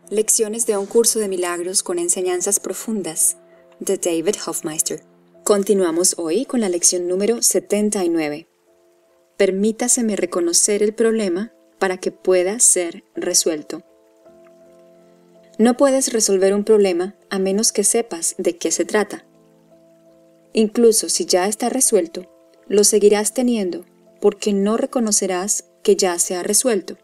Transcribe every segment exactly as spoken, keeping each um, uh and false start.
Lecciones de un curso de milagros con enseñanzas profundas, de David Hoffmeister. Continuamos hoy con la lección número setenta y nueve. Permítaseme reconocer el problema para que pueda ser resuelto. No puedes resolver un problema a menos que sepas de qué se trata. Incluso si ya está resuelto, lo seguirás teniendo porque no reconocerás que ya se ha resuelto.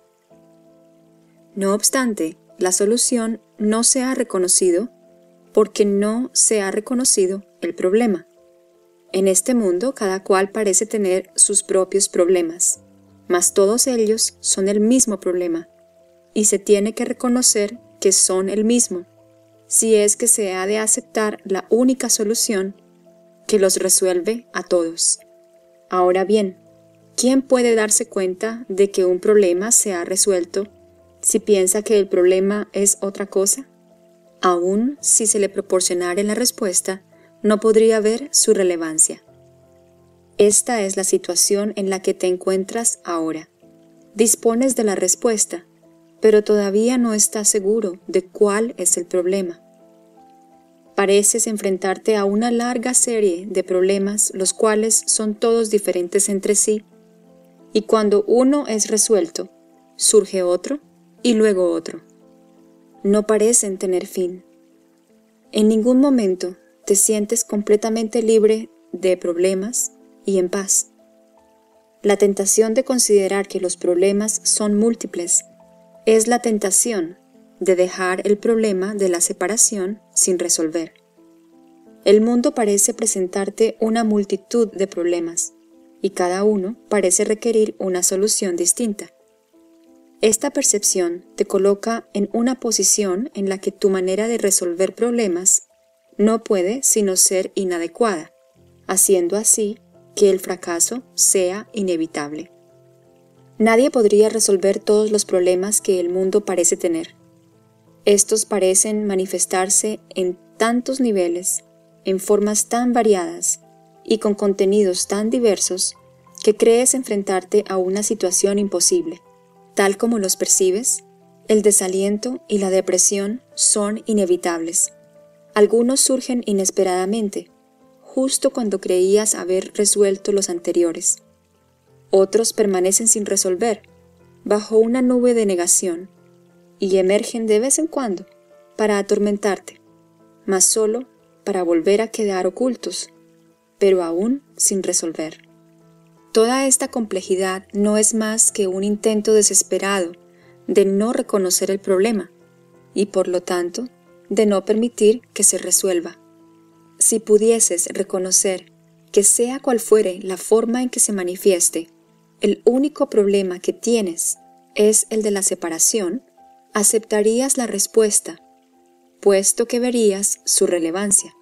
No obstante, la solución no se ha reconocido porque no se ha reconocido el problema. En este mundo cada cual parece tener sus propios problemas, mas todos ellos son el mismo problema, y se tiene que reconocer que son el mismo, si es que se ha de aceptar la única solución que los resuelve a todos. Ahora bien, ¿quién puede darse cuenta de que un problema se ha resuelto si piensa que el problema es otra cosa? Aún si se le proporcionara la respuesta, no podría ver su relevancia. Esta es la situación en la que te encuentras ahora. Dispones de la respuesta, pero todavía no estás seguro de cuál es el problema. Pareces enfrentarte a una larga serie de problemas, los cuales son todos diferentes entre sí, y cuando uno es resuelto, surge otro, y luego otro. No parecen tener fin. En ningún momento te sientes completamente libre de problemas y en paz. La tentación de considerar que los problemas son múltiples es la tentación de dejar el problema de la separación sin resolver. El mundo parece presentarte una multitud de problemas, y cada uno parece requerir una solución distinta. Esta percepción te coloca en una posición en la que tu manera de resolver problemas no puede sino ser inadecuada, haciendo así que el fracaso sea inevitable. Nadie podría resolver todos los problemas que el mundo parece tener. Estos parecen manifestarse en tantos niveles, en formas tan variadas y con contenidos tan diversos que crees enfrentarte a una situación imposible. Tal como los percibes, el desaliento y la depresión son inevitables. Algunos surgen inesperadamente, justo cuando creías haber resuelto los anteriores. Otros permanecen sin resolver, bajo una nube de negación, y emergen de vez en cuando para atormentarte, mas solo para volver a quedar ocultos, pero aún sin resolver. Toda esta complejidad no es más que un intento desesperado de no reconocer el problema y, por lo tanto, de no permitir que se resuelva. Si pudieses reconocer que sea cual fuere la forma en que se manifieste, el único problema que tienes es el de la separación, aceptarías la respuesta, puesto que verías su relevancia.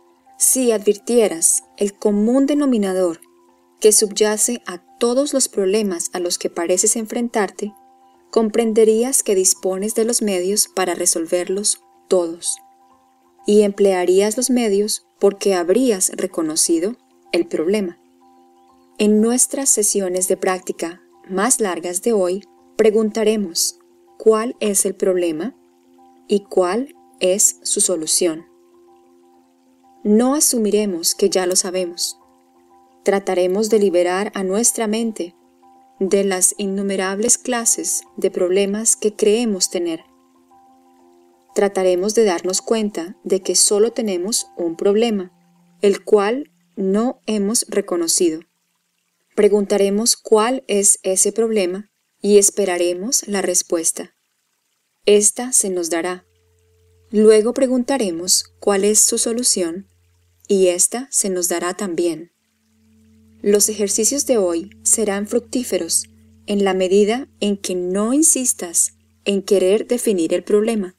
Si advirtieras el común denominador que subyace a todos los problemas a los que pareces enfrentarte, comprenderías que dispones de los medios para resolverlos todos, y emplearías los medios porque habrías reconocido el problema. En nuestras sesiones de práctica más largas de hoy, preguntaremos cuál es el problema y cuál es su solución. No asumiremos que ya lo sabemos. Trataremos de liberar a nuestra mente de las innumerables clases de problemas que creemos tener. Trataremos de darnos cuenta de que solo tenemos un problema, el cual no hemos reconocido. Preguntaremos cuál es ese problema y esperaremos la respuesta. Esta se nos dará. Luego preguntaremos cuál es su solución y esta se nos dará también. Los ejercicios de hoy serán fructíferos en la medida en que no insistas en querer definir el problema.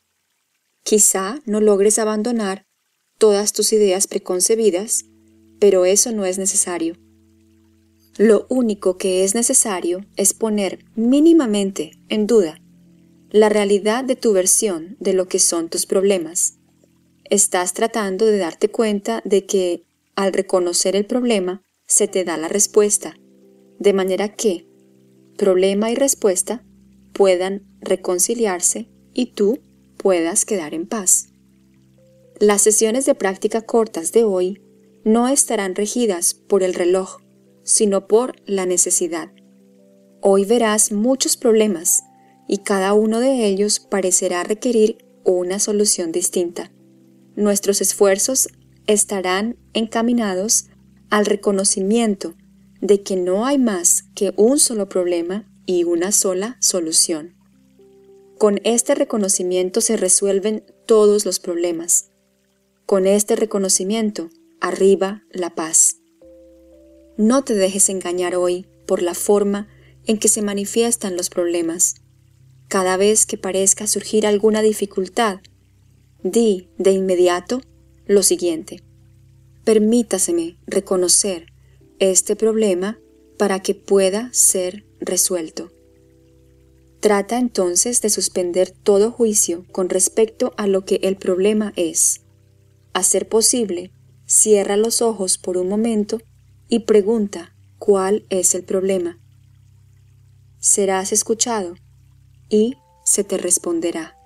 Quizá no logres abandonar todas tus ideas preconcebidas, pero eso no es necesario. Lo único que es necesario es poner mínimamente en duda la realidad de tu versión de lo que son tus problemas. Estás tratando de darte cuenta de que, al reconocer el problema, se te da la respuesta, de manera que problema y respuesta puedan reconciliarse y tú puedas quedar en paz. Las sesiones de práctica cortas de hoy no estarán regidas por el reloj, sino por la necesidad. Hoy verás muchos problemas y cada uno de ellos parecerá requerir una solución distinta. Nuestros esfuerzos estarán encaminados al reconocimiento de que no hay más que un solo problema y una sola solución. Con este reconocimiento se resuelven todos los problemas. Con este reconocimiento arriba la paz. No te dejes engañar hoy por la forma en que se manifiestan los problemas. Cada vez que parezca surgir alguna dificultad, di de inmediato lo siguiente: permítaseme reconocer este problema para que pueda ser resuelto. Trata entonces de suspender todo juicio con respecto a lo que el problema es. A ser posible, cierra los ojos por un momento y pregunta cuál es el problema. Serás escuchado y se te responderá.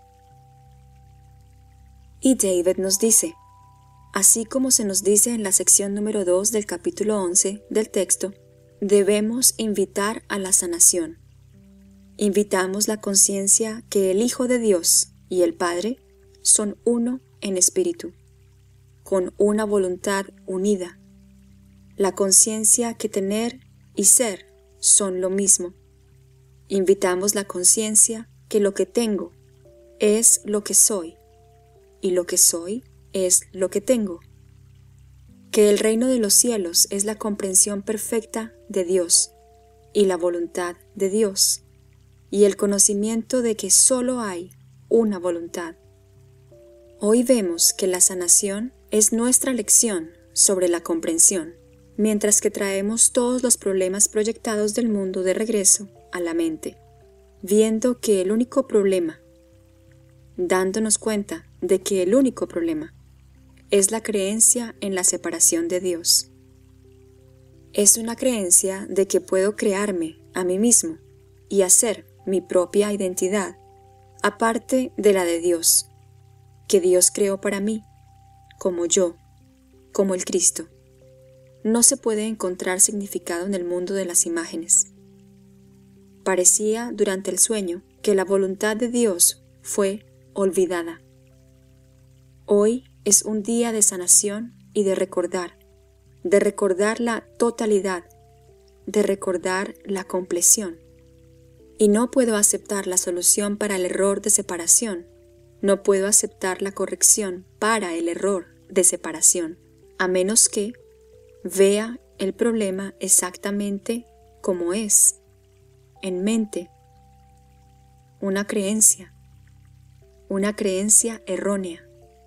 Y David nos dice, así como se nos dice en la sección número dos del capítulo once del texto, debemos invitar a la sanación. Invitamos la conciencia que el Hijo de Dios y el Padre son uno en espíritu, con una voluntad unida. La conciencia que tener y ser son lo mismo. Invitamos la conciencia que lo que tengo es lo que soy, y lo que soy es lo que tengo. Que el reino de los cielos es la comprensión perfecta de Dios y la voluntad de Dios, y el conocimiento de que solo hay una voluntad. Hoy vemos que la sanación es nuestra lección sobre la comprensión, mientras que traemos todos los problemas proyectados del mundo de regreso a la mente, viendo que el único problema, dándonos cuenta de que el único problema es la creencia en la separación de Dios. Es una creencia de que puedo crearme a mí mismo y hacer mi propia identidad, aparte de la de Dios, que Dios creó para mí, como yo, como el Cristo. No se puede encontrar significado en el mundo de las imágenes. Parecía durante el sueño que la voluntad de Dios fue olvidada. Hoy es un día de sanación y de recordar, de recordar la totalidad, de recordar la compleción. Y no puedo aceptar la solución para el error de separación, no puedo aceptar la corrección para el error de separación, a menos que vea el problema exactamente como es, en mente, una creencia, una creencia errónea,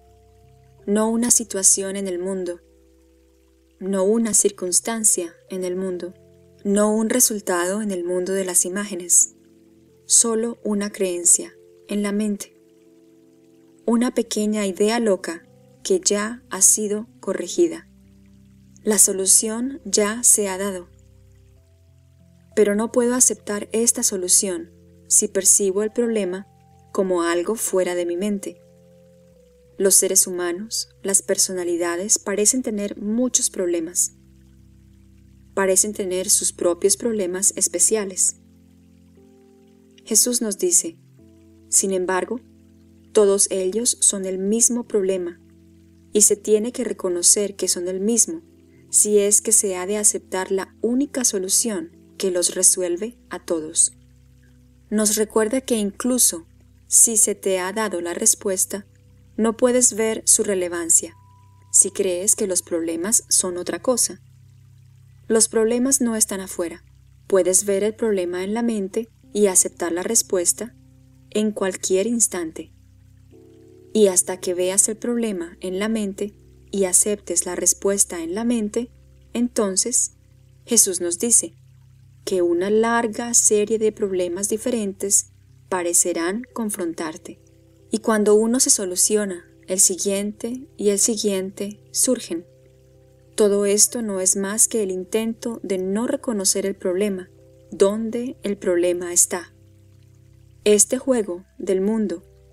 no una situación en el mundo, no una circunstancia en el mundo, no un resultado en el mundo de las imágenes, solo una creencia en la mente, una pequeña idea loca que ya ha sido corregida. La solución ya se ha dado. Pero no puedo aceptar esta solución si percibo el problema como algo fuera de mi mente. Los seres humanos, las personalidades parecen tener muchos problemas. Parecen tener sus propios problemas especiales. Jesús nos dice, sin embargo, todos ellos son el mismo problema y se tiene que reconocer que son el mismo si es que se ha de aceptar la única solución que los resuelve a todos. Nos recuerda que incluso si se te ha dado la respuesta, no puedes ver su relevancia si crees que los problemas son otra cosa. Los problemas no están afuera. Puedes ver el problema en la mente y aceptar la respuesta en cualquier instante. Y hasta que veas el problema en la mente y aceptes la respuesta en la mente, entonces Jesús nos dice que una larga serie de problemas diferentes parecerán confrontarte. Y cuando uno se soluciona, el siguiente y el siguiente surgen. Todo esto no es más que el intento de no reconocer el problema, donde el problema está. Este juego del mundo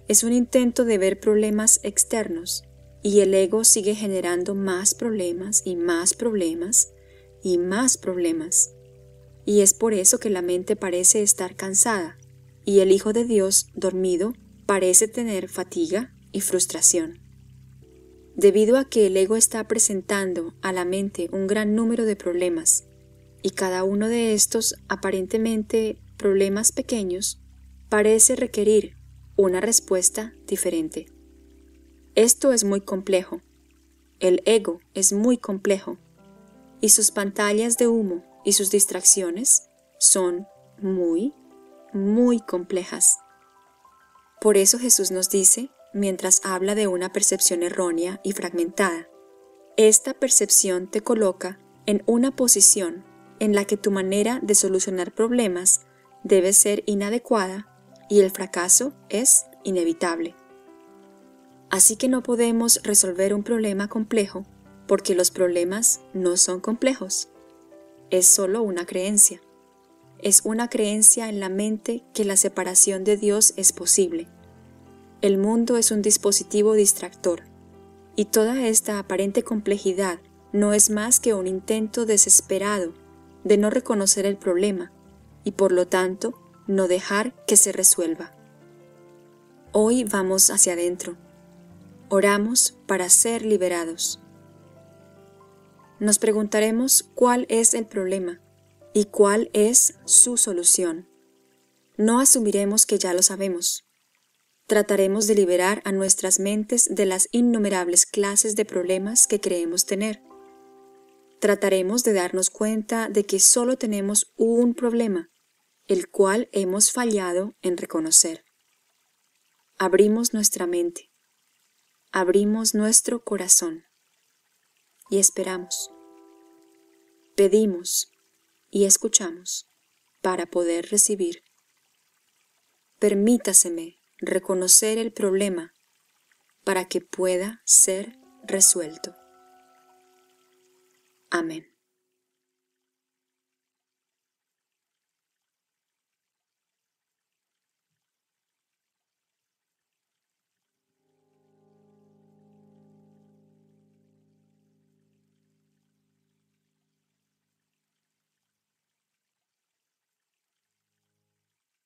es un intento de ver problemas externos, y el ego sigue generando más problemas y más problemas y más problemas. Y es por eso que la mente parece estar cansada, y el Hijo de Dios, dormido, parece tener fatiga y frustración. Debido a que el ego está presentando a la mente un gran número de problemas, y cada uno de estos aparentemente problemas pequeños, parece requerir una respuesta diferente. Esto es muy complejo. El ego es muy complejo, y sus pantallas de humo y sus distracciones son muy, muy complejas. Por eso Jesús nos dice, mientras habla de una percepción errónea y fragmentada, esta percepción te coloca en una posición en la que tu manera de solucionar problemas debe ser inadecuada y el fracaso es inevitable. Así que no podemos resolver un problema complejo porque los problemas no son complejos. Es solo una creencia. Es una creencia en la mente que la separación de Dios es posible. El mundo es un dispositivo distractor, y toda esta aparente complejidad no es más que un intento desesperado de no reconocer el problema y por lo tanto no dejar que se resuelva. Hoy vamos hacia adentro. Oramos para ser liberados. Nos preguntaremos cuál es el problema y cuál es su solución. No asumiremos que ya lo sabemos. Trataremos de liberar a nuestras mentes de las innumerables clases de problemas que creemos tener. Trataremos de darnos cuenta de que solo tenemos un problema, el cual hemos fallado en reconocer. Abrimos nuestra mente. Abrimos nuestro corazón y esperamos. Pedimos y escuchamos para poder recibir. Permítaseme reconocer el problema para que pueda ser resuelto. Amén.